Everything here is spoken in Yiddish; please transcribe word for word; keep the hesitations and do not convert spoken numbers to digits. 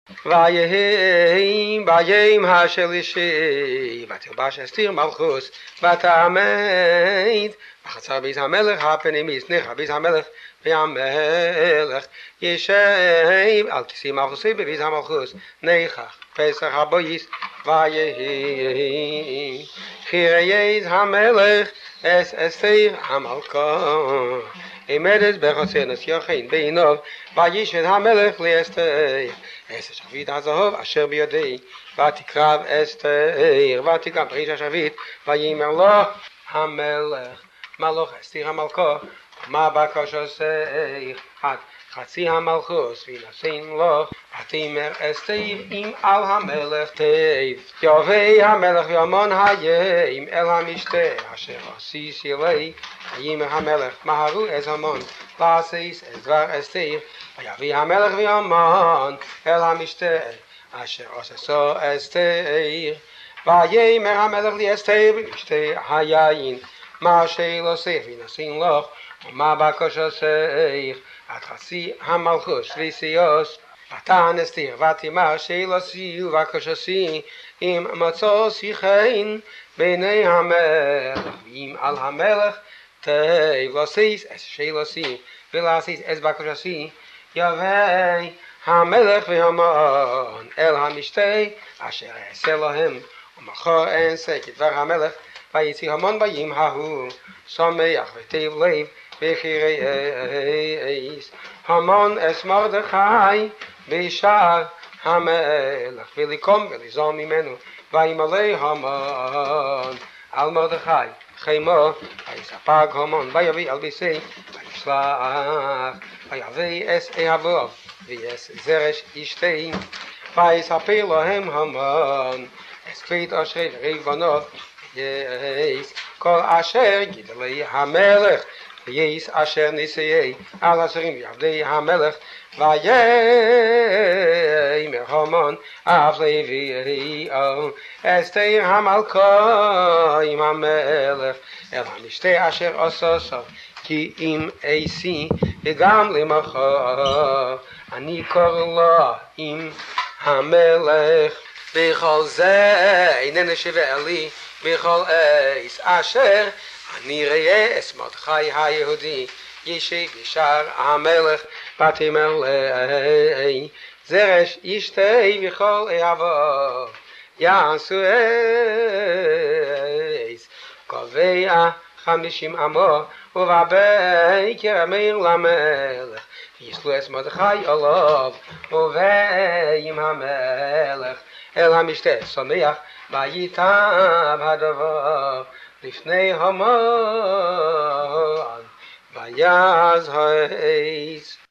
ויהי ביום השלישי ותלבש אסתר מלכוס ותעמד בחצר בית המלך הפנימי סניחה בית המלך והמלך ישב על כיסא מלכוסי בבית המלכוס נכח פסח הבויס ויהי חירייז המלך אס אסתר המלכה עמדת בחוצנס יוחין בעיניו וישב המלך לאסתר אסתר שביט הזהוב אשר בידי ותקרב אסתר ותקרב פריש השביט ויאמר לו המלך מלוך אסתר המלכה מה בקשתך עד חצי המלכוס וינשאין לו ותאמר אסתר אם על המלך תיב יבוא המלך ויאמר היום אל המשתה אשר עשיתי לי ויאמר המלך מהרו אז המון לעשיס את דבר אסתר ויבוא המלך ויאמר אל המשתה אשר עשו אסתר ויאמר המלך לאסתר במשתה היין מה שלא סך וינשאין לך ומה בקשתך עד חצי המלכוס וסיוס ותען אסתר ותאמר שאלתי ובקשתי אם מצאתי חן בעיני המלך ואם על המלך תיב לעשיס את שאלתי ולעשיס את בקשתי יבוא המלך ויאמר אל המשתה אשר אעשה להם ומחר אעשה כדבר המלך ויצא המון ביום ההוא שמח וטוב לב וחירייס המון אס מרדכי בשער המלך ולקום ולזום ממנו וימלא המון על מרדכי חמו ויספג המון ויביא על ביסי וישלח ויביא אס אהבו ויס זרש אשתי ויספר להם המון אס כבית אשרי ורבנות יש כל אשר גידלי המלך ויש אשר ניסיי על השרים ועבדי המלך ויאמר המון אף לביאו אסתר המלכה עם המלך אל המשתה אשר עשה סוף כי אם אעשי וגם למחר אני קורא לו עם המלך בכל זה איננו שווה לי בכל אס אשר אני ראה אס מרדכי היהודי ישב בשער המלך ותאמר לי זרש אשתי וכל אהבו יעשו אס קובע חמישים עמו ובבקר אמר למלך ויסלו אס מרדכי עליו ובאים המלך אל המשתה שמח ויטב הדבר לפני המון ויעש העץ